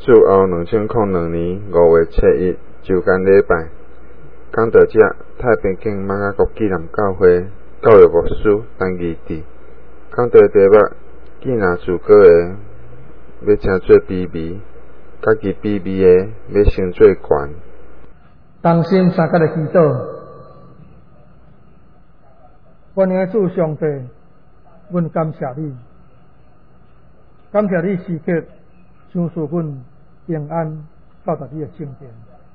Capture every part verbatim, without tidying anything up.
事后两千零二年五月七日周间礼拜，讲到这，太平境马雅国纪念教会教育牧师陈义智讲到题目既然自个的要成做卑微，家己卑微的要成做悬。 同心三甲的祈祷，欢迎主上帝，阮感谢你，感谢你时刻赏赐阮平安到达你的圣殿。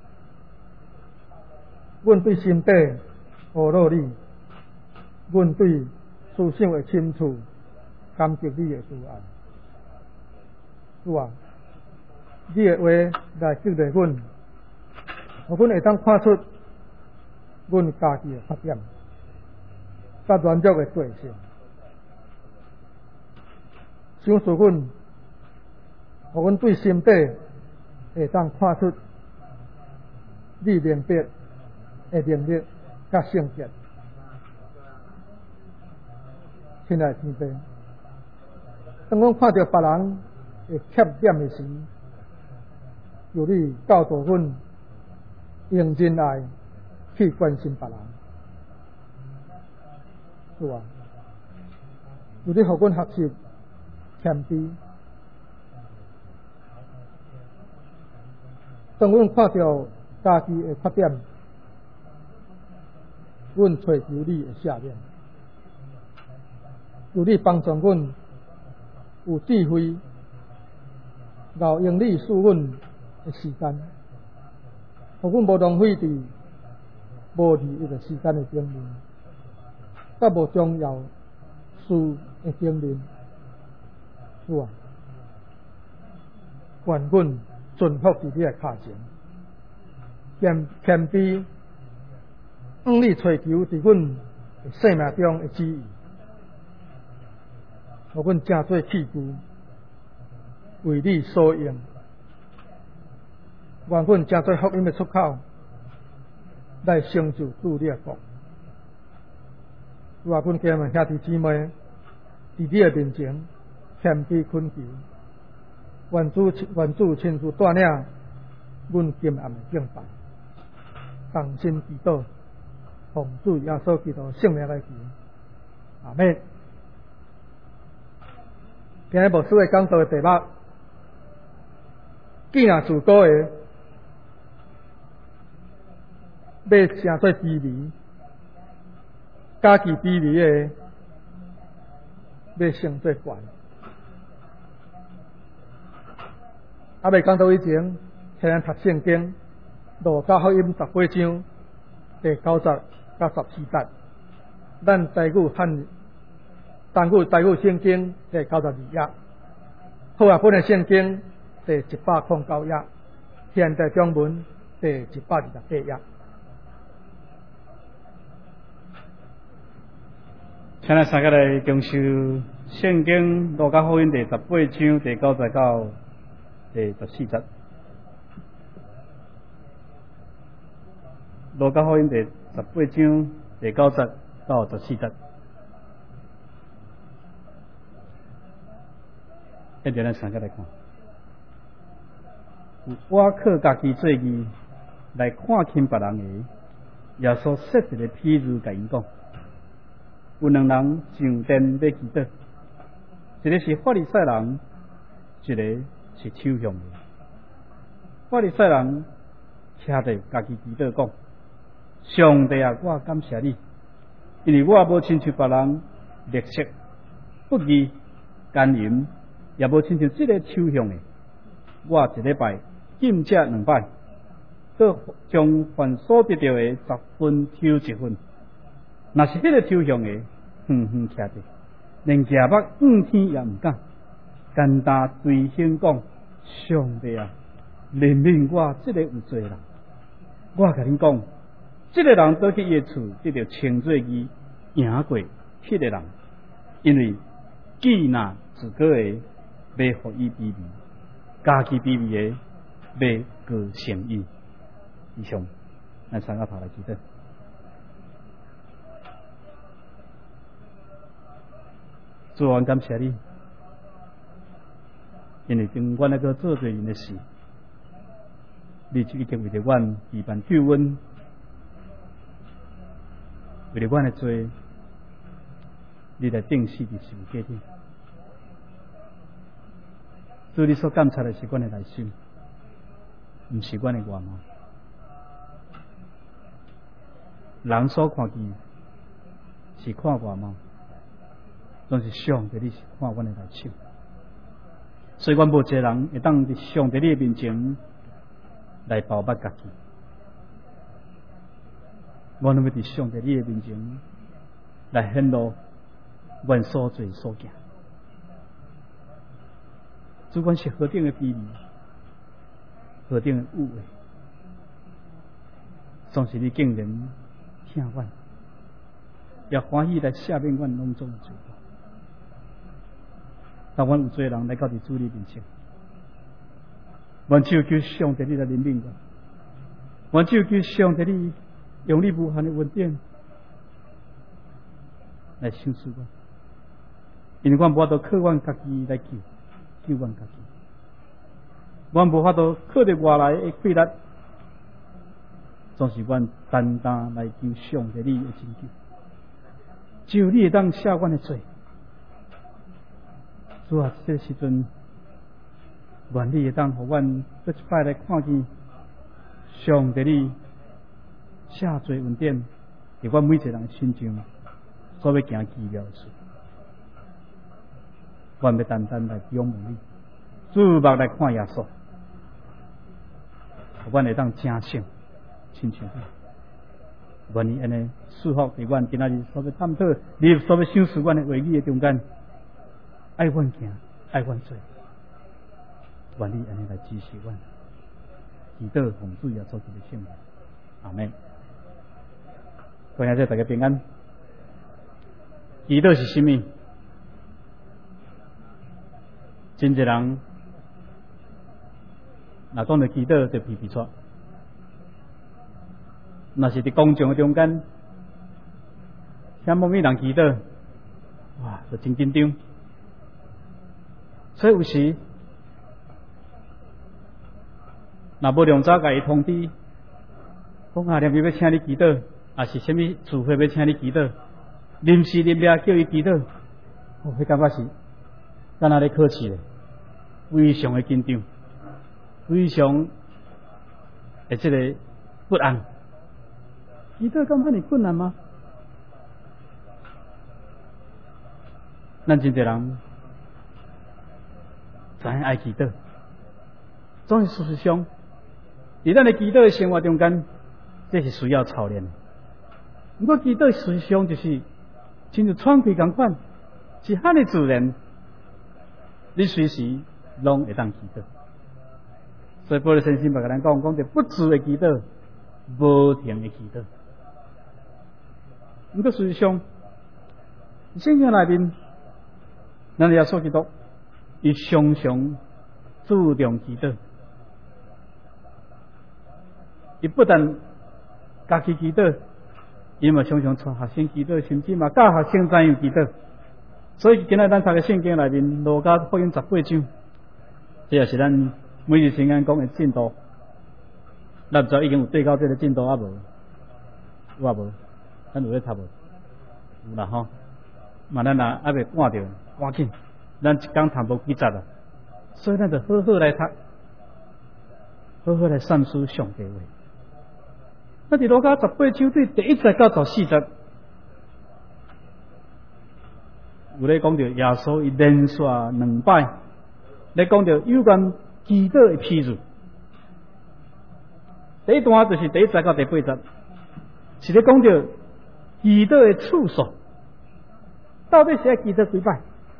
阮对心底何乐你，阮对思想的深处感激你的慈爱。主啊，你的话来激励阮，互阮会当看出阮家己的缺点，甲软弱的罪性，赏赐阮，互阮对心底会当看出你明白的能力甲圣洁。亲爱的天父，当阮看到别人的缺点的时，由你教导阮用仁爱去关心别人。是啊，由你互阮学习谦卑。当阮看到家己的缺点，阮找求你的赦免，由你帮助阮有智慧，饶用你赐阮的时间，互阮无浪费伫无利益的时间的顶面，甲无重要事的顶面。是啊，愿阮顺服伫你的脚前，谦谦卑，向你追求伫阮生命中的旨意，互阮正做器具，为你所用。愿阮正做福音的出口，来成就主你的国。主啊，阮家们兄弟姊妹，伫你的面前谦卑恳求，愿主愿主亲自带领阮今暗的敬拜，同心祈祷，奉主耶稣基督圣名来求，阿门。今日牧师会讲到的题目，既然自个的要成做卑微，家己卑微的要成做悬。啊，未讲到以前，请咱读圣经，路加福音十八章第九十到十四节，咱台语汉单语台语圣经第九十二页，好啊本的圣经第一百零九页，现代中文第一百二十八页。 请咱三个来共修圣经路加福音第十八章第九十到第十四节。路加福音第十八章第九节到十四节。一定咱三个来看。我靠家己做义来看轻别人的，耶稣设一个譬喻，甲因讲。有两人上殿要祈祷，一个是法利赛人，一个是抽象的。法利赛人徛在家己祈祷讲：上帝啊，我感谢你，因为我无亲像别人劣色、不义、奸淫，也无亲像这个抽象的。我一礼拜禁食两摆，搁将凡所得到的十分抽一分。若是迄个抽象的，远远徛着，连牙目仰天也毋敢，简单随声讲：上帝啊，怜悯我这个有罪人。我甲恁讲，这个人倒去伊的厝，得到称作义，赢过迄个人，因为既然自个的要互伊卑微，家己卑微的要高成伊。以上，咱三个头来祈祷。主啊，感谢你，因为跟我那个做对因的事， 你已经为着阮期盼救恩，为着阮的罪，你来定死伫十字架顶。所以你所监察的是阮的内心，毋是阮的外貌。人所看见是看外貌，但是上帝你是看阮的内心。所以，阮无一个人会当伫上帝你的面前来包捌家己。阮拢要伫上帝你的面前来显露阮所做所行。主管是何等的卑微，何等的污秽，总是你竟然听阮，也欢喜来赦免阮拢总的罪过。当阮有罪人来到伫主你面前，阮只有求上帝你来怜悯阮，阮只有求上帝你用你无限的恩典来收拾阮，因为阮无法度靠阮家己来救。救阮家己，阮无法度靠着外来的气力，总是阮单单来求上帝你的拯救。只有你会当赦阮的罪。主啊，这个时阵，愿你会当互阮再一摆来看见上帝你赦罪恩典，伫阮每一个人心中所要行奇妙的事。阮要单单来仰望你，注目来看耶稣，阮会当正胜，亲像你。愿你安尼祝福伫阮今仔日所要探讨，你所要想思阮的话语的中间，爱阮行，爱阮做。愿你安尼来支持阮，祈祷奉主耶稣基督的圣名，阿门。各位大家平安。祈祷是什么？真侪人，若讲到祈祷就皮皮错，若是伫公众的中间，听某物人祈祷，哇，就真紧张。所以有时，若无量早甲伊通知，讲啊，念要请你祈祷，也是啥物聚会要请你祈祷，临时临了叫伊祈祷，我会感觉是。敢若咧考试咧，非常的紧张，非常诶，这个不安。祈祷敢遐尼困难吗？咱真侪人知影爱祈祷，总是事实上，伫咱的祈祷的生活中间，这是需要操练的。不过祈祷事实上就是亲像喘气共款，是遐尼自然。你随时拢会当祈祷，所以保罗先生捌甲咱讲，讲着不住的祈祷，无停的祈祷。毋过事实上，圣经内面，咱耶稣基督，伊常常注重祈祷，伊不但家己祈祷，伊嘛常常带学生祈祷，甚至嘛教学生怎样祈祷。所以今仔咱读嘅圣经内面，路加福音十八章，这也是咱每日圣经讲嘅进度。咱唔知已经有对到这个进度啊无？有啊无？咱有咧读无？有啦吼。嘛咱若还未赶着，赶紧，咱一工读无几节啊。所以咱就好好来读，好好来三思上帝话。咱伫路加十八章对第一节到十四节。有咧讲到耶稣伊连续两摆，咧讲到有关祈祷的譬喻。第一段就是第一节到第八节，是咧讲到祈祷的次数，到底是爱祈祷几摆？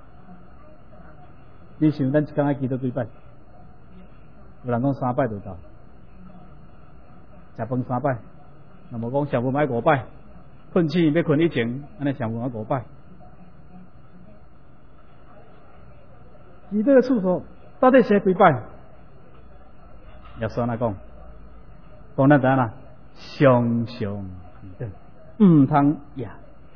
你想咱一工爱祈祷几摆？有人讲三摆就够，食饭三摆，那么讲上午买五摆，困醒要困以前，安尼上午买五摆。祈祷的次数到底是几摆？耶稣安怎讲？讲咱知影啦，常常祈祷，毋通夜。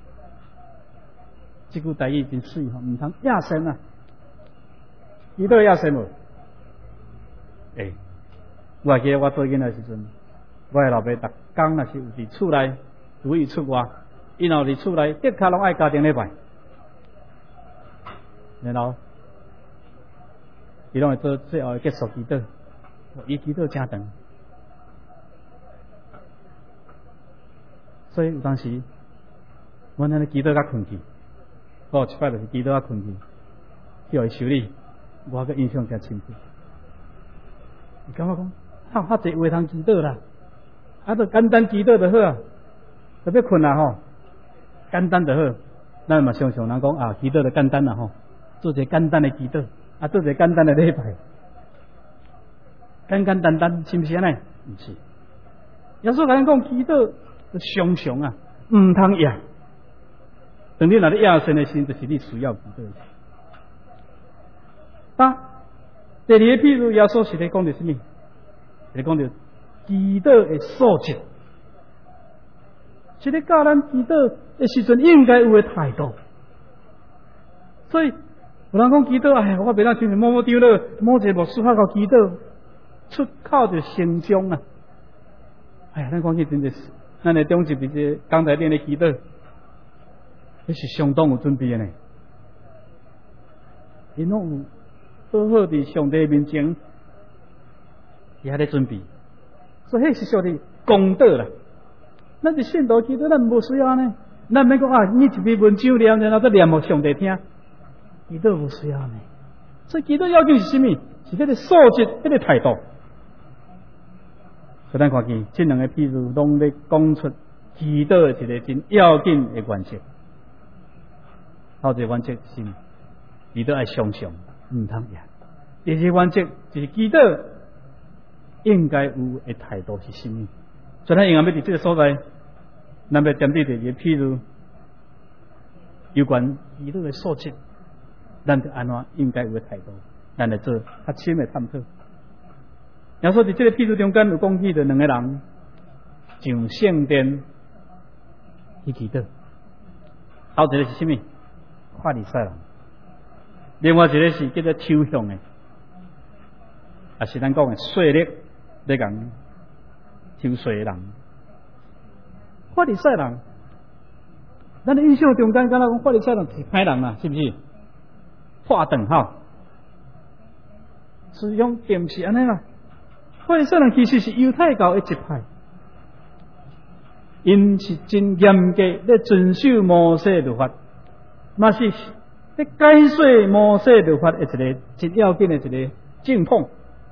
这句台语真水吼，毋通夜神啊！祈祷夜神无？诶、欸， 我还记得我做囡仔时阵，我的老爸逐工若是有伫厝内，有伊出外，伊若伫厝内，隔骹拢爱家庭礼拜，然后伊拢会做最后的结束祈祷，伊祈祷真长，所以有当时阮安尼祈祷甲困去，我有一摆就是祈祷甲困去，叫伊修理，我个印象真深刻。伊感觉讲，哈哈侪话通祈祷啦，啊，都简单祈祷就好啊，特别困啊吼，简单就好。咱嘛常常人讲啊，祈祷就简单啦吼，做一个简单的祈祷，啊，做一个简单的礼拜，简简单单，是毋是安尼？毋是。耶稣甲咱讲祈祷，常常啊，毋通野。当你若咧野神的心，就是你需要祈祷。啊，第二个譬如，耶稣是咧讲着什么？是咧讲着祈祷的素质，是咧教咱祈祷的时阵应该有的态度。所以有人讲祈祷，哎呀，我袂当像某某丢了，某一个牧师较够祈祷，出口就成章啊！哎呀，咱讲起真的是，咱的中级比这刚才练的祈祷，那是相当有准备的呢。因拢有好好伫上帝面前，也咧准备，所以迄是属于功德啦。咱伫信徒祈祷，咱无需要呢，咱免讲啊，你一篇文章念，然后再念互上帝听，祈祷无需要呢。所以祈祷要紧是什么？是迄个素质，迄个态度。所以咱看见这两个譬如，拢咧讲出祈祷一个真要紧的原则。头一个原则是祈祷爱常常，毋通野。第二个原则就是祈祷应该有的态度是什么？所以咱应该要伫这个所在，咱要针对第二个譬如，有关祈祷的素质，咱就安怎应该有的态度，咱来做较深的探讨。耶稣伫这个譬如中间有讲起着两个人上圣殿去祈祷，头一个是什么？法利赛人，另外一个是叫做抽象的，也是咱讲的税吏咧讲抽税人。法利赛人，咱的印象中间敢若讲法利赛人是歹人啦，是不是？划等号，实际上并不是安尼啦。法利赛人其实是犹太教的一派，因是真严格咧遵守摩西律法，嘛是咧解说摩西律法的一个真要紧的一个正统。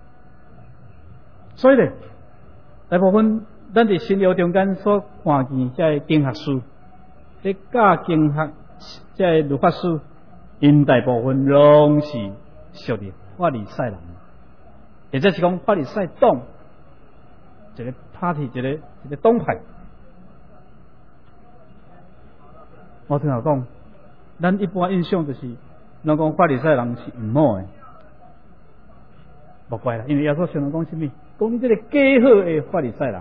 所以咧，大部分咱伫新约中间所看见这经学书，咧教经学这律法书，因大部分拢是属于法利赛人。也就是讲，法利赛党一个 party， 一个一个党派。我听人讲，咱一般印象就是，人讲法利赛人是毋好的，无怪啦，因为耶稣常常讲什么？讲你这个假好的法利赛人，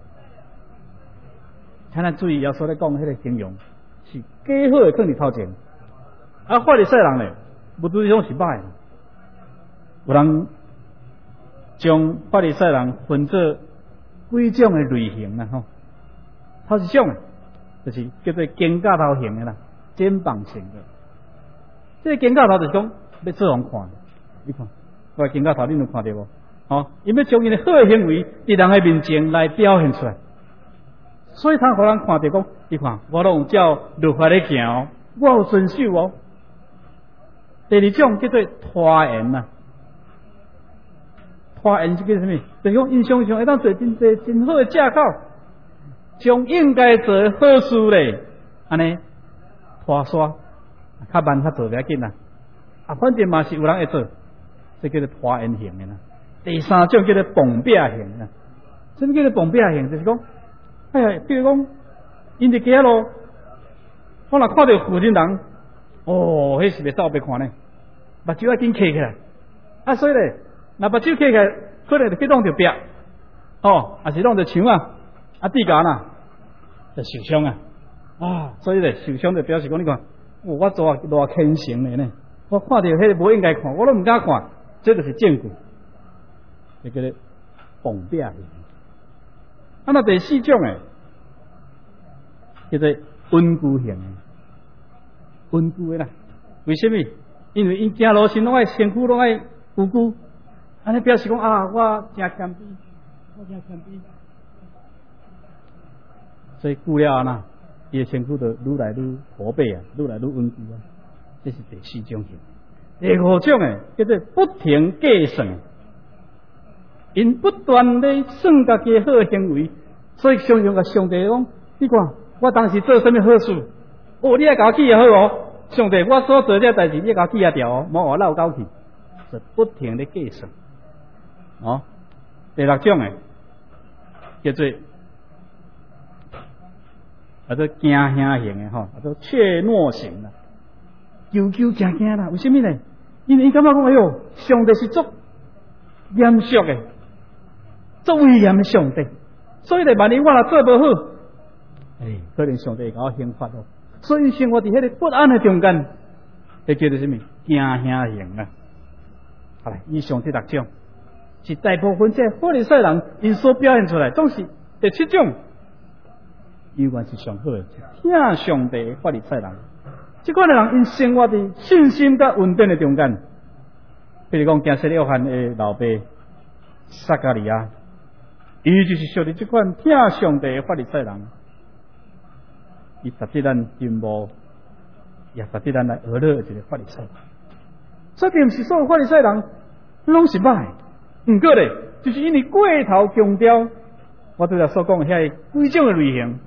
请咱注意耶稣咧讲迄个形容是假好的，放伫头前。啊，法利赛人咧，无对种是歹的，有人将法利赛人分做几种的类型啦吼，头一种就是叫做肩胛头型的啦，肩膀型的。这个肩胛头就是讲要做人看，你看，我肩胛头你有看到无？哦，伊要将伊的好的行为伫人的面前来表现出来，所以通互人看到讲，你看我拢有照律法咧行，我有遵守哦。第二种叫做拖延呐。拖延是叫什么？就是讲印象上会当做真侪真好的借口，将应该做的好事咧，安尼拖刷，较慢较做袂要紧啦。啊，反正嘛是有人会做，这叫做拖延型的啦。第三种叫做绑壁型的，什么叫做绑壁型？就是讲，哎呀，比如讲，因伫街路，我若看到附近人，哦，迄是袂走袂看呢，目睭要紧起起来，啊，所以咧。那目睭起起来，可能就去弄着壁，哦，还是弄着墙啊，啊地角呐，就受伤啊，啊，所以咧受伤就表示讲，你看，哦、我做啊偌虔诚的呢，我看到迄个无应该看，我都唔敢看，这就是证据，这个蹦壁形。啊，那第四种诶，叫做稳固型诶，稳固诶啦。为什么？因为因行路时拢爱身躯拢爱稳固，安尼表示讲啊，我真谦卑，我真谦卑。所以久了呐，伊诶身躯就愈来愈驼背啊，愈来愈稳固啊。这是第四种型。第五种诶，叫做不停计算，因不断地算家己好行为，所以常常甲上帝讲：你看我当时做什么好事，哦，你爱甲我记也好哦。上帝，我所做这代志，你甲我记啊掉哦，莫我漏搞去，是不停地计算。哦，第六种诶，叫做啊做惊吓型诶吼，啊做怯懦型啦。求求惊惊啦，为什么呢？因为伊感觉讲，哎哟，上帝是足严肃的，足威严的上帝，所以咧万一我若做无好，哎，可能上帝会甲我刑罚咯。所以生活伫迄个不安的中间，迄叫做什么？惊吓型啊！好来，以上这六种是大部分这法利赛人因所表现出来，总是第七种，永远是上好的，听上帝的法利赛人。这款的人因生活伫信心甲稳定的中间，比如讲加西约翰的老爸撒加利亚，伊就是属于这款听上帝的法利赛人。伊值得咱进步，也值得咱来学乐一个法利赛人。所以并不是所有法利赛人拢是歹，不过咧，就是因为过头强调我拄才所讲的遐几种的类型，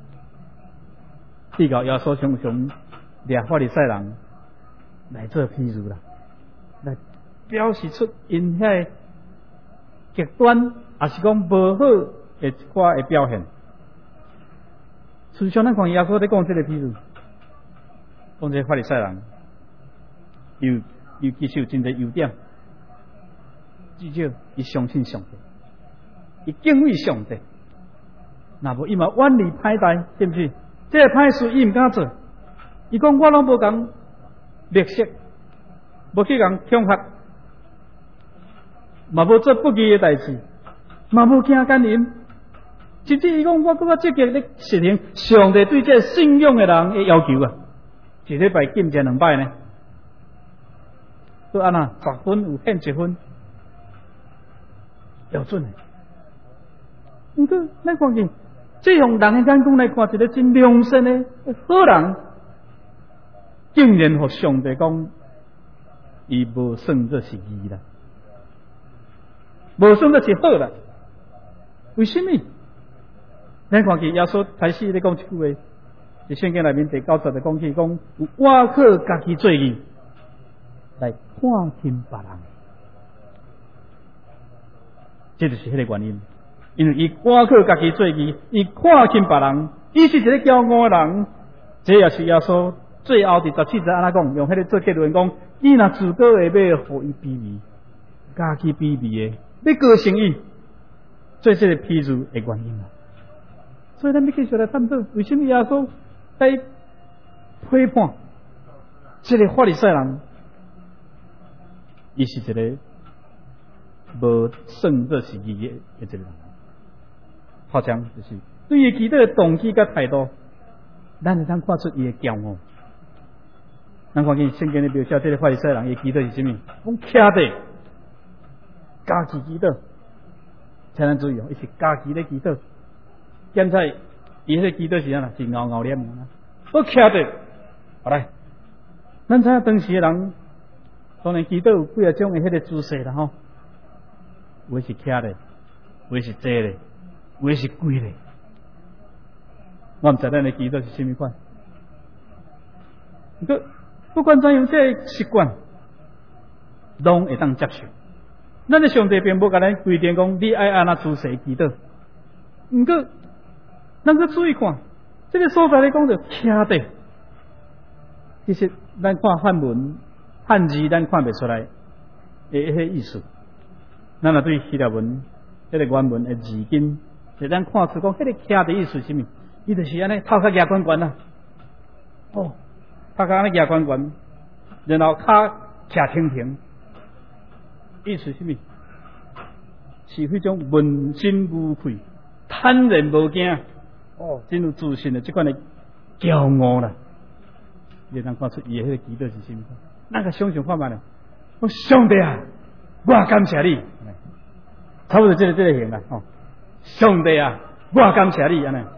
比较耶稣常常掠法利赛人来做譬如啦，来表示出因遐极端，也是讲无好的一寡的表现。事实上，咱看耶稣在讲这个譬如，讲这个法利赛人，有有其实有真侪优点，至少伊相信上帝，伊敬畏上帝。若无伊嘛远离歹代，对不对？这个歹事伊毋敢做。伊讲我拢无讲劣色，无去讲恐吓，嘛无做不义的代志，嘛无惊奸淫。甚至伊讲我更加积极咧实行上帝对这信仰的人的要求啊，一礼拜敬这两摆呢，都安那十分有限一分标准的。毋过咱看见，这用人的眼光来看，一个真良善的好人，竟然和上帝讲，伊无算这是义啦，无算这是好啦。为什么？咱看见耶稣开始咧讲一句话，在圣经内面第九节就讲起讲，有我靠家己做义来看轻别人，这就是迄个原因。因为伊我靠家己做义，伊看轻别人，伊是一个骄傲的人。这也是耶稣最后第十七节安那讲，用迄个做结论讲，伊若自个会要互伊卑微，家己卑微的，要高升伊，做这个譬如的原因啊。所以咱要继续来探讨，为什么耶稣在批判这个法利赛人，伊是一个无算作是义的一个人。好像就是对于基督的动机甲态度，咱会通看出伊的骄傲。咱看见圣经的描写，这个法利赛人伊基督是什么？讲徛地家己基督，请咱注意哦，伊是家己的基督。现在伊迄个基督是安那？是牛牛脸啊！我徛地，好来，咱知影当时的人，当然基督有几啊种的迄个姿势啦吼，有的是徛的，有的是坐的，有的是跪的。我毋知咱的基督是甚物款。不过不管怎样，这个习惯拢会当接受。咱的上帝并无甲咱规定讲，你爱安那姿势基督。毋过，咱去注意看，这个所在咧讲着徛地，其实咱看汉文汉字，咱看袂出来的迄个意思。咱若对希腊文迄个原文的字根，就咱看出讲，迄个徛地意思是啥物？伊就是安尼头壳夹悬悬啊，哦，头壳安尼夹悬悬，然后骹徛平平，意思是啥物？ 是迄种问心无愧、坦然无惊，哦，真有自信的这款的骄傲啦。你能看出伊迄个祈祷是啥物？那个想想看嘛呢？我上帝啊，我感谢你，差不多这个这个型啦，哦，上帝啊，我感谢你安尼。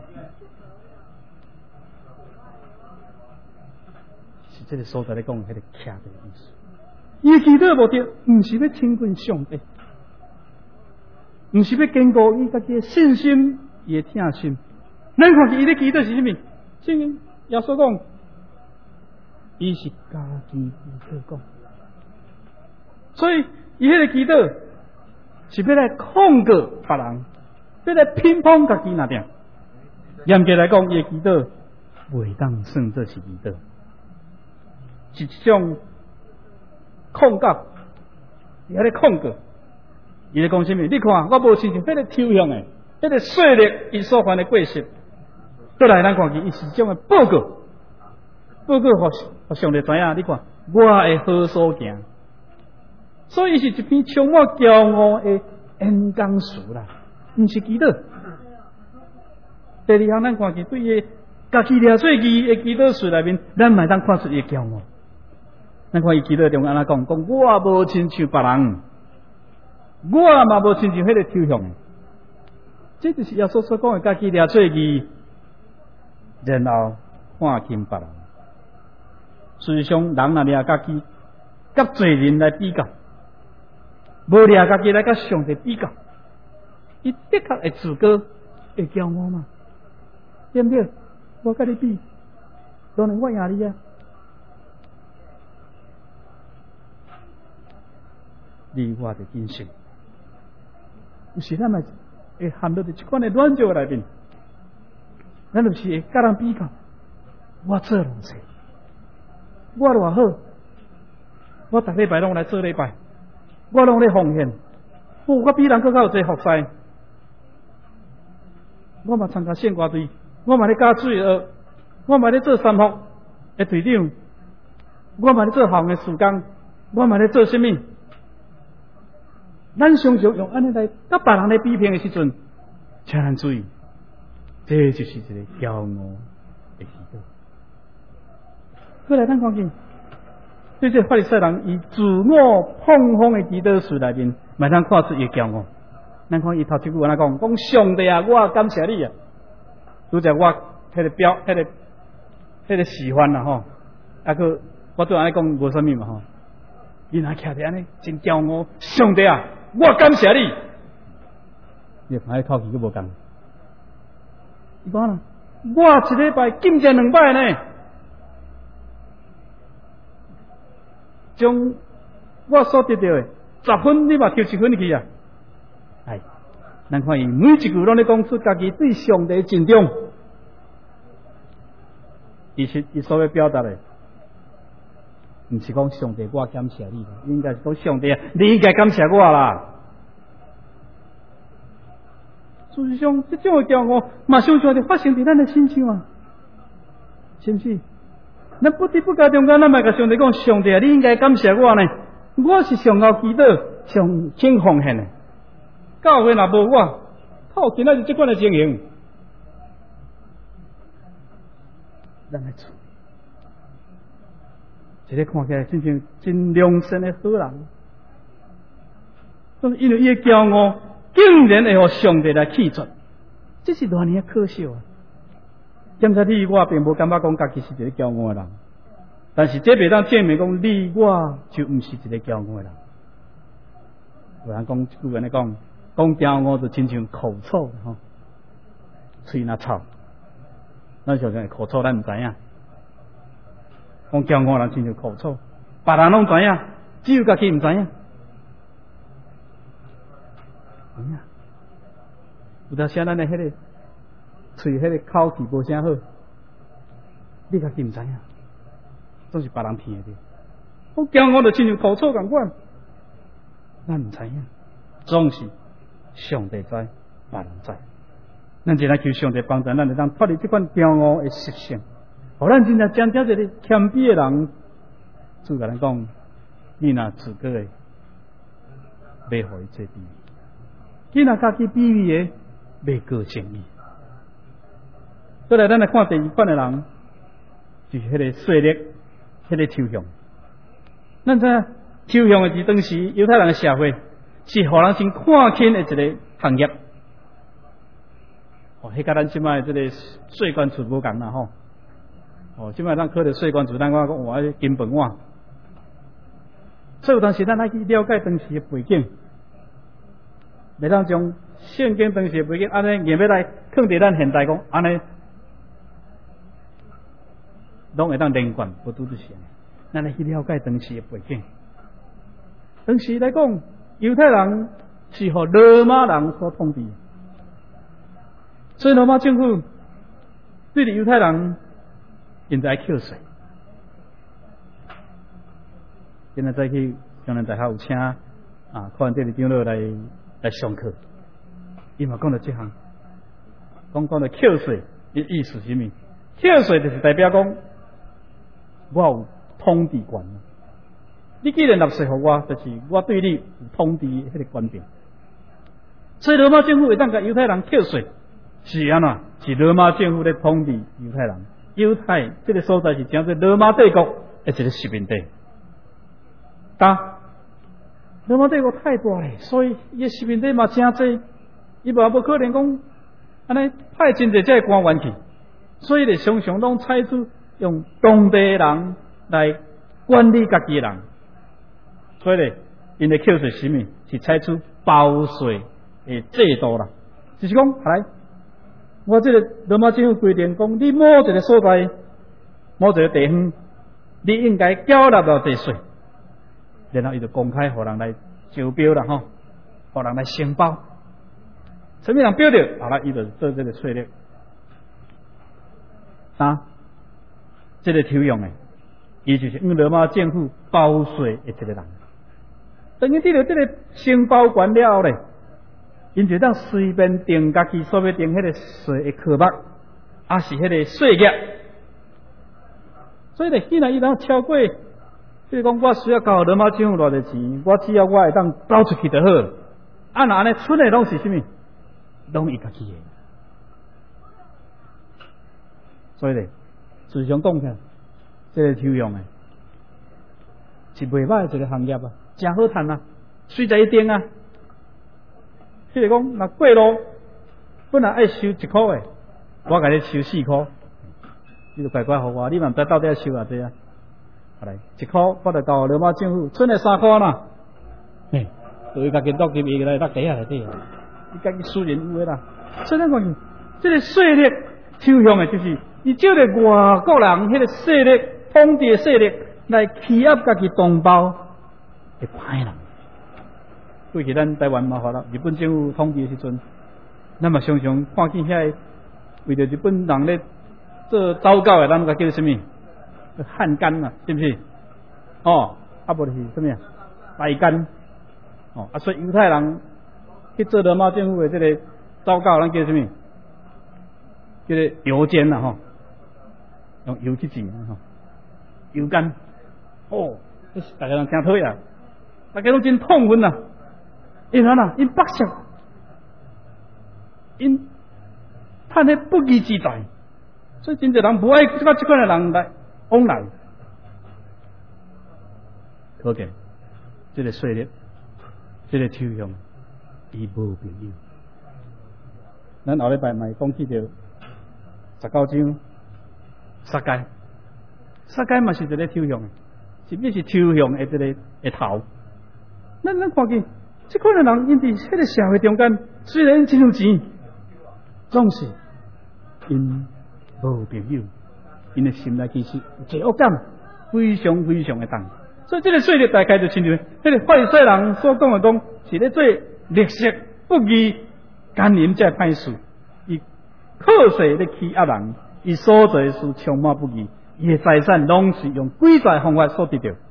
是这个所在咧讲迄个徛的意思。伊祈祷目的，毋是要亲近上帝，毋是要坚固伊家己的信心，伊的听心。咱看伊咧祈祷是啥物？圣经耶稣讲，伊是家己祈祷讲。所以，伊迄个祈祷是要来控告别人，要来乒乓家己那点。严格来讲，伊的祈祷袂当算作是祈祷，是一种控告。伊喺咧控告，伊咧讲啥物？你看，我无亲像迄个抽象诶，迄个税率伊所犯的过失，倒来咱看见伊是一种诶报告，报告互互上帝知影。你看，我会好所行。所以是一篇充满骄傲的演讲书啦，毋是祈祷。第二项，咱看见对伊家己掠做义的祈祷书内面，咱嘛当看出伊的骄傲。咱看伊祈祷中安怎讲，讲我无亲像别人，我嘛无亲像迄个抽象。这就是耶稣所讲的家己掠做义，然后看轻别人。事实上，人若掠家己，甲罪人来比较。无掠家己来甲上帝比较，伊的确会自高，会骄傲嘛，对不对？我甲你比，当然我赢你啊！你我的精神，有时咱嘛会陷入伫即款的软弱内面，咱就是会甲人比较，我做偌济，我偌好，我逐礼拜拢来做礼拜。我拢咧奉献，哦，我比人更较有侪服侍，我嘛参加献歌队，我嘛咧加水学，我嘛咧做三福的队长，我嘛咧做校的事工，我嘛咧做什么？咱常常用安尼来甲别人咧比拼的时阵，请咱注意，这就是一个骄傲的祈祷。过来，咱看见。对这法利赛人以自我碰风的祈祷书内面，咪通看出伊骄傲。咱看伊头一句安怎讲？讲上帝啊，我感谢你啊！拄则我迄个表，迄、那个、迄个示范啦吼。啊个，我对安尼讲无啥物嘛吼。伊若徛伫安尼，真骄傲。上帝啊，我感谢你。你看伊口气佫无共。伊讲啦，我一礼拜禁食两摆呢。将我所得到的十分，你嘛抽一分去啊！哎，咱看伊每一句拢咧讲出家己对上帝敬重，其实伊所要表达的，毋是讲上帝我感谢你，应该是讲上帝啊，你应该感谢我啦。事实上，这种的骄傲，马上就会发生伫咱的身上啊，是不是？咱不知不觉中间，咱咪甲上帝讲：上帝啊，你应该感谢我呢。我是上后祈祷、上轻奉献的。教会若无我，靠今仔日即款的情形，咱来做。一个看起来真正真良心的好人，但是因为伊的骄傲，竟然会互上帝来弃绝，这是偌尔可笑啊！检察你我并无感觉讲家己是一个骄傲的人，但是这袂当证明讲你我就毋是一个骄傲的人。有人讲一句安尼讲，讲骄傲就亲像口臭吼，喙若臭，咱想想口臭咱毋知影。讲骄傲人亲像口臭，别人拢知影，只有家己毋知影。有影，有当时咱的迄个。喙迄个口气无啥好，你家己毋知影，总是别人骗的。我骄傲就亲像口臭共款，咱毋知影，总是上帝知，别人知。咱就来求上帝帮助，咱就当脱离这款骄傲的习性，互咱真正真正一个谦卑的人。主甲咱讲，你若自个的，要互伊这边。 囡仔家己比喻的未过诚意。再来，咱来看第二款的人，就是迄个势力，迄个抽象。咱知影抽象的是当时犹太人的社会，是互人先看轻的一个行业。哦，迄甲咱即摆即个税关处无共啦吼。哦，即摆咱考着税关处，咱讲讲哇，金饭碗。所以有当时咱爱去了解当时的背景，袂当将圣经当时的背景安尼硬要来放伫咱现代讲安尼，拢会当连贯，不拄就是安尼。咱来去了解当时的背景。当时来讲，犹太人是互罗马人所统治，所以罗马政府对犹太人现在扣税。现在再去中南大学有请啊，可能这里长老来来上课，伊嘛讲到这项，讲讲到扣税，伊意思是咩？扣税就是代表讲我有统治权。你既然纳税给我，就是我对你有统治迄个权柄。所以罗马政府会当甲犹太人扣税，是安怎？是罗马政府咧统治犹太人。犹太这个所在是讲做罗马帝国的一个殖民地。但罗马帝国太大咧，所以伊殖民地嘛真济，伊嘛无可能讲安尼派真济这官员去，所以咧常常拢采取用当地人来管理家己的人。所以咧，因的扣税是咩？是采取包税的制度啦。就是讲，来，我这个罗马政府规定讲，你某一个所在、某一个地方，你应该缴纳到这税。然后伊就公开，互人来招标啦，吼，互人来申报。什么人标着，好了，伊就做这个税率。啊，这个抽用诶，伊就是用罗马政府包税的一个人。等于得到这个申报权了后咧，因就当随便定家己所要定迄个税的科目，还是迄个税额。所以咧，既然伊当超过。比如讲，我需要交罗马政府偌侪钱，我只要我会当交出去就好。啊，那安尼剩的拢是啥物？拢伊家己的。所以咧，事实上讲起来，这个抽用诶，是袂歹一个行业啊，真好赚啊，水在一定啊。譬如讲，若过路本来爱收一箍诶，我甲你收四箍，你就乖乖互我，你嘛毋知到底要收偌济啊？来，一箍我就交罗马政府，剩的三箍啦。嘿，所以家己落入伊来落地下内底，伊家己私人有诶啦。所以咱讲，这个势力抽象的，就是伊借着外国人迄个势力统治的势力来欺压家己同胞的歹人。过去咱台湾嘛好了，日本政府统治的时阵，咱嘛常常看见遐为着日本人咧做糟糕的，咱个叫什么？汉奸啊，是不是？哦，啊无就是什么呀？白奸。哦，啊所以犹太人去做罗马政府的这个糟糕，咱叫什么？叫做油奸啦，吼，用油去煎吼，油奸。哦，这是大家人听讨厌，大家拢真痛恨啊！因安那，因北上，因趁迄不义之财，所以真侪人无爱即个即款的人来。往来，可见这个税率，这个抽象，伊无朋友。咱后礼拜咪讲起着十九章杀戒，杀戒嘛是一个抽象的，是必是抽象的这个的头。咱咱看见这款的人，因伫迄个社会中间，虽然真有钱，总是因无朋友。因的心内其实罪恶感非常非常的重，所以这个税率大概就亲像迄个法利赛人所讲的，讲是咧做劣色不义奸淫这歹事，伊靠税咧欺压人，伊所做的事充满不义，伊的财产拢是用诡诈方法所得到，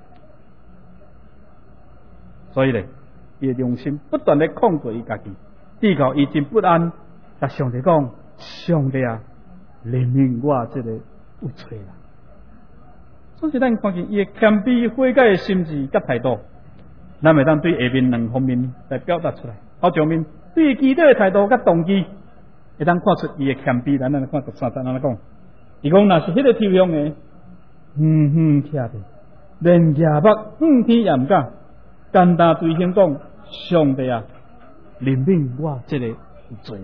所以咧，伊的良心不断咧控制伊家己，直到伊真不安，甲上帝讲：上帝啊，怜悯我这个。有错啦，所以咱看见伊个谦卑悔改的心志甲态度，咱会当对下面两方面来表达出来。好，上面对基督的态度甲动机，会当看出伊的谦卑。咱咱看十三章安尼讲，伊讲若是迄个抽象的，嗯哼徛着，连牙目嗯天也毋敢，简单对兄讲，上帝啊，怜悯我这个有罪。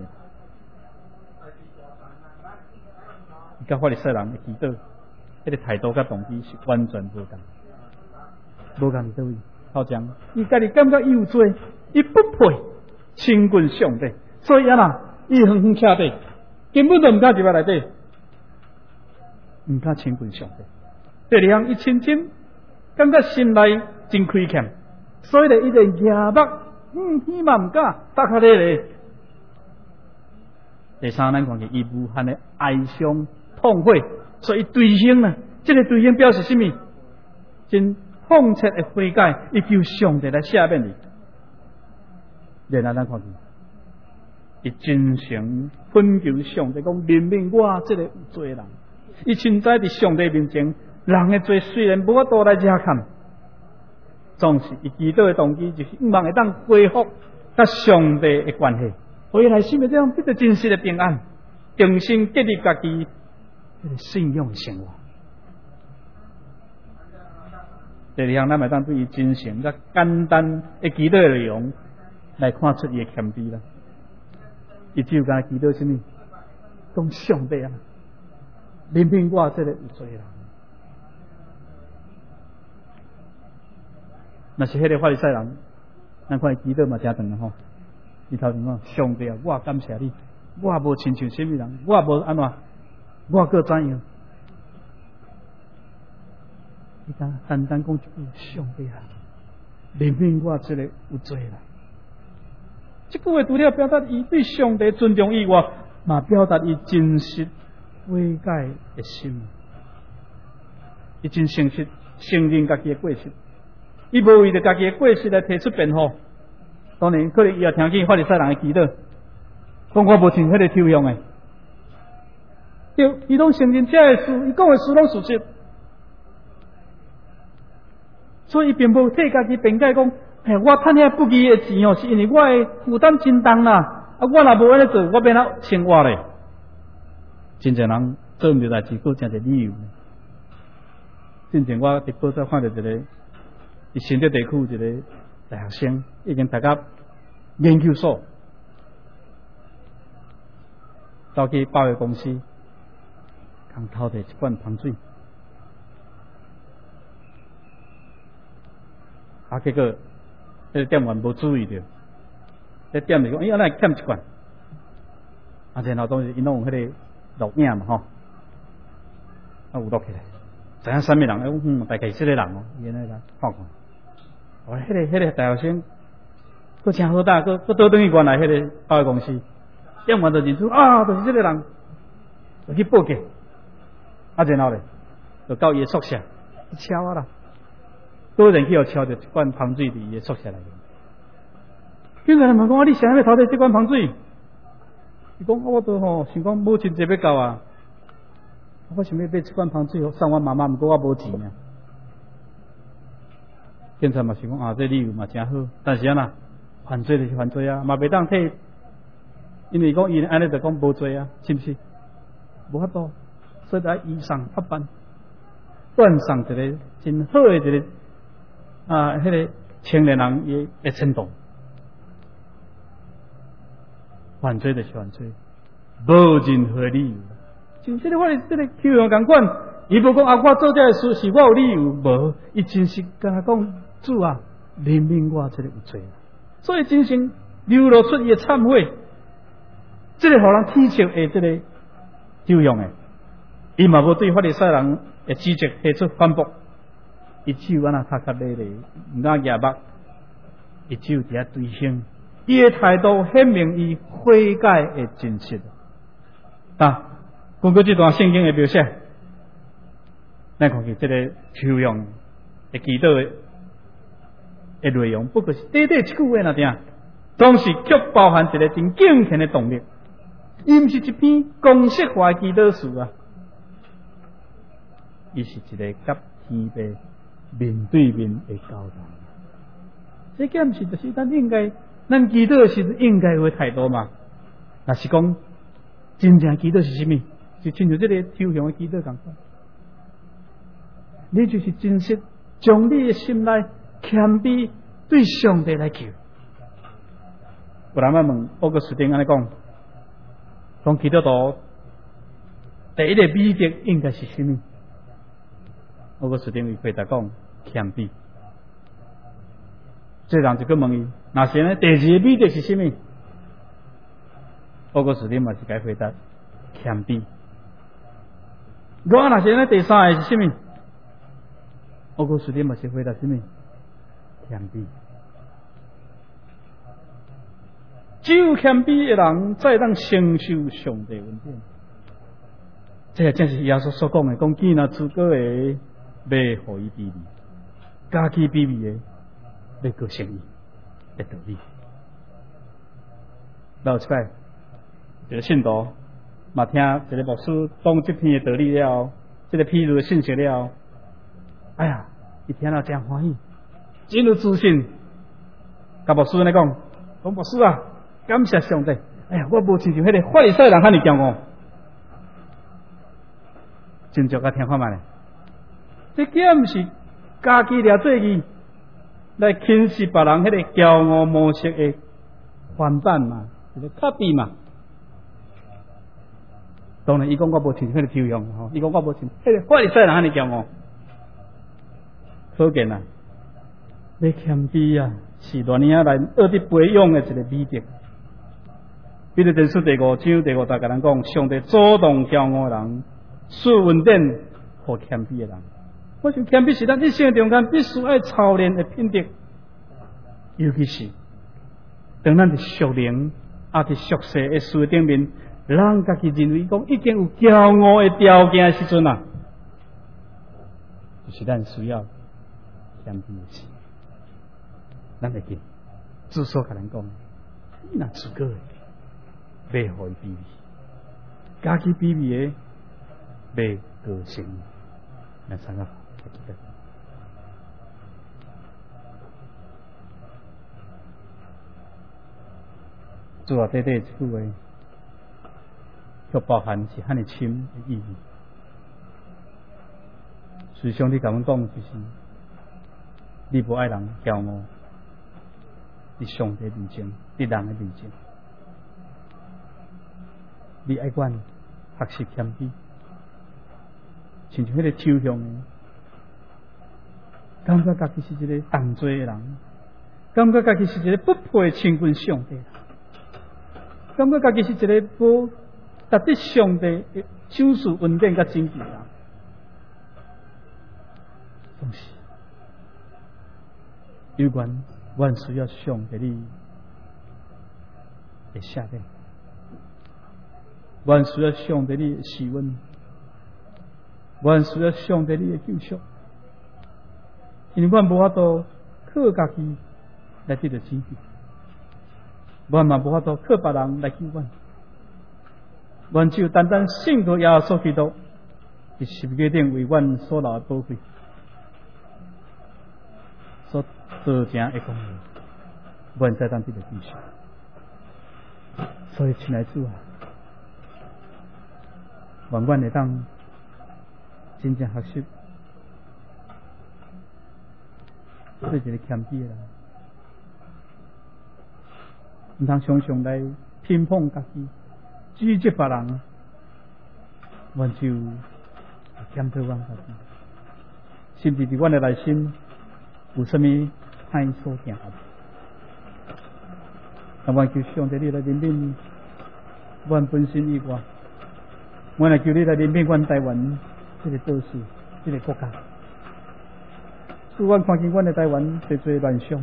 伊甲法利赛人的祈祷，迄个态度甲动机是完全无共，无共伫倒位。好像伊家己感觉伊有罪，伊不配亲近上帝，所以啊啦，伊远远徛底，根本就毋敢入来内底，毋敢亲近上帝。第二项，伊亲亲感觉心内真亏欠，所以咧，伊连牙目嗯天嘛毋敢，搭下咧咧。第三，咱讲是伊无限的哀伤痛悔，所以对兄呢，这个对兄表示什么？真痛切的悔改，伊求上帝来赦免你。然后咱看见，伊真诚恳求上帝讲怜悯我这个有罪的人。伊凊彩伫上帝面前，人的罪虽然无法度来遮看，总是伊祈祷的动机就是希望会当恢复甲上帝的关系，所以内心的这样得到真实的平安，重新建立家己这个信仰的生活。第二项，咱咪当对伊真诚甲简单的祈祷内容来看出伊的谦卑啦。伊只有甲祈祷什么？讲上帝啊，怜悯我这个有罪人。若是迄个法利赛人，咱看伊祈祷嘛真长啊吼。伊头前讲上帝啊，我感谢你，我无亲像什么人，我无安怎，我搁怎样？伊讲单单讲一句上帝啊，怜悯我这个有罪人。这句话除了表达伊对上帝尊重以外，嘛表达伊真实悔改的心。伊真诚实承认家己的过失，伊无为着家己的过失来提出辩护。当然，可能伊也听见法利赛人的祈祷，讲我无像迄个抽象的，对，伊拢承认这个事，伊讲的事拢事实。所以伊并无替家己辩解讲，嘿，我趁遐不义的钱哦，是因为我的负担真重啦。啊，我若无安尼做，我变哪生活咧？真侪人做毋着代志，佫真侪理由。之前我伫报纸看到一个，伫新竹地区一个大学生，已经读到研究所，走去保险公司，共偷摕一罐芳水。啊，结果迄个店员无注意着，迄店员讲：“哎，安尼欠一罐。”啊，然后当时因拢有迄个录影嘛吼，啊有录起来，知影啥物人？哎，嗯，大概是这个人哦，原来啦，看看。哦，迄个迄个大学生，佫真好打，佫佫倒转去原来迄个保险公司，店员就认出啊，就是这个人，就去报警。啊，然后咧，就到伊的宿舍，敲啊啦。多人去互敲着一罐芳水伫伊的宿舍内面。警察问讲：“你想要偷摕这罐芳水？”伊讲：“我都吼想讲母亲节要到啊，我想要买这罐芳水送我妈妈，不过我无钱啊。”警察嘛想讲啊，这理由嘛真好，但是啊呐，犯罪就是犯罪啊，嘛袂当替，因为讲伊安尼就讲无罪啊，是不是？无法度，所以来依上法办，断上一个真好的一个。啊，迄、那个青年人也会冲动，犯罪就是犯罪，无任何理由。像这个我这个抽象共款，伊无讲啊，我做这个事是我有理由，无，伊真是甲他讲主啊，怜悯我这个有罪，所以真心流露出伊的忏悔，这个互人体恤的这个抽象的，伊嘛无对法利赛人的指责提出反驳。伊只有安那卡卡咧咧，毋敢举目，伊只有伫遐对声，伊的态度显明伊悔改的真实。啊，根据这段圣经的描写，咱看见这个抽象的祈祷的的内容，不过是短短一句话那点，总是却包含一个真敬虔的动力。伊毋是一篇公式化的祈祷书啊，伊是一个甲天父面对面的交谈，这件事就是咱应该咱祈祷是应该有态度嘛。若是讲真正祈祷是什么？就亲像这个抽象的祈祷共款。你就是真实将你的心内谦卑对上帝来求。有人问问奥古斯丁安尼讲，讲祈祷徒第一个美德应该是什么？奥古斯丁伊回答讲谦卑。这人就去问伊，那是呢？第二个美德是什么？奥古斯丁嘛是该回答谦卑。我那是呢？第三个是什么？奥古斯丁嘛是回答什么？谦卑。只有谦卑的人，才能承受上帝恩典。这个正是耶稣所讲的，讲见那自个的要互伊卑微，家己卑微的要过生意的道理。老一摆，一个信徒嘛听一个牧师讲这篇的道理了，这个譬如的信息了，哎呀，伊听了真欢喜，真有自信。甲牧师安尼讲，讲牧师啊，感谢上帝！哎呀，我无亲像迄个法利赛人遐尼骄傲。真足甲听看觅咧，这件毋是家己掠做义来轻视别人迄个骄傲模式的翻版嘛，一个 copy 嘛。当然，伊讲我无亲像迄个抽象吼，伊讲我无亲迄个法利赛人遐尼骄傲。可见啊，你谦卑啊，是偌尼啊来学伫培养的一个美德。彼得前书第五章第五节甲咱讲，上帝主动骄傲的人，赐恩典互谦卑的人。我想谦卑是咱一生中间必须爱操练的品德，尤其是当咱伫属灵啊伫俗世的事顶面，人家己认为讲已经有骄傲的条件的时阵啊，就是咱需要谦卑的事。咱会记，主所甲咱讲，你若自个要互伊卑微，家己卑微的要高升，那三个。主啊，短短一句话，却包含是遐尼深的意义。随上帝甲阮讲，就是你无爱人骄傲，伫上帝面前，伫人的面前，你爱阮学习谦卑，亲像迄个抽象的。感觉家己是一个同罪的人，感觉家己是一个不配亲近上帝，感觉家己是一个无达得上帝的赏赐恩典甲真理的人。总是有关阮需要上帝你的下面，阮需要上帝你的施恩，阮需要上帝你的救赎。因为阮无法度靠家己来得到真理，阮嘛无法度靠别人来救阮，阮只有单单信靠耶稣基督，伫十字架顶为阮所流的宝血，所做成的功劳，阮才当得到救赎。所以，亲爱的主啊，愿阮会当真正学习。做一个谦卑的人，毋通常常来评判家己、指责别人，阮就检讨阮家己，甚至伫阮的内心有啥物歹所行。啊，阮求上帝你来怜悯阮本身以外，阮来求你来怜悯阮台湾这个岛市、这个国家。使阮看见阮的台湾侪侪乱象，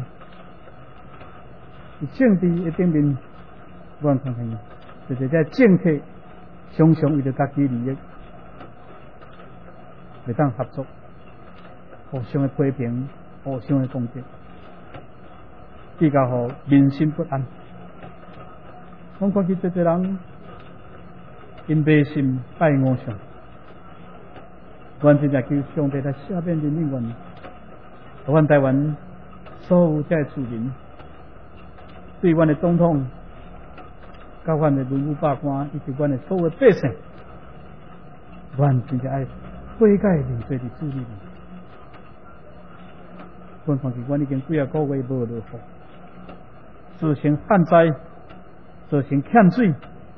伫政治的顶面，阮看见侪侪在政客常常为着家己利益，袂当合作，互相的批评，互相的攻击，比较互民心不安。阮看见侪侪人因迷信拜偶像，阮真正求上帝来赦免人民阮。阮台湾所有这族民， 对阮的总统、甲阮的文武百官以及阮的所有百姓，阮真正爱悔改认罪的主力。阮看见阮已经几啊个月无落雨，造成旱灾，造成欠水，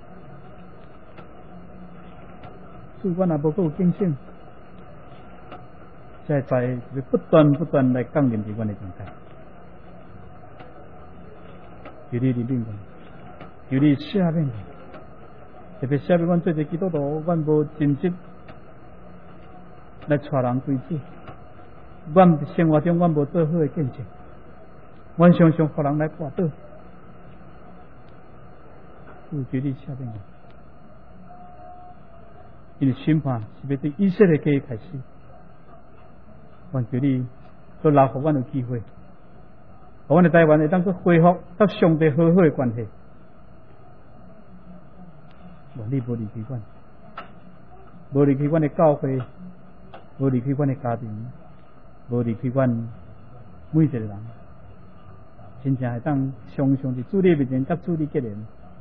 所以阮也无够警醒，在在不断不断来降临伫阮的中间。求你怜悯阮，求你赦免阮，特别赦免阮做一个基督徒，阮无真实来带人归主。阮生活中，阮无做好的见证，阮常常互人来绊倒。主求你赦免我，因为审判是要对以色列家开始。阮求你，都留互阮有机会，互阮的台湾会当去恢复甲上帝好好的关系。愿你无离开阮，无离开阮的教会，无离开阮的家庭。无离开阮每一个人，真正会当常常伫主你面前甲主你结连，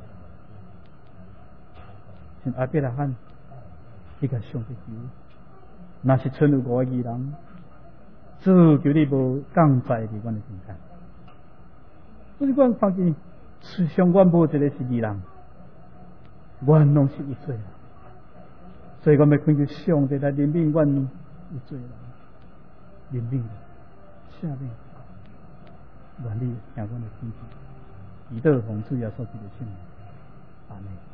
像阿伯拉罕，伊甲上帝求，若是存有五个义人，主求你无降在伫阮的中间。所以阮发现，世上阮无一个是义人，阮拢是有罪人，所以阮要恳求上帝来怜悯阮有罪人。怜悯下面，愿你听阮的恳求，以道奉主耶稣基督的圣名，阿门。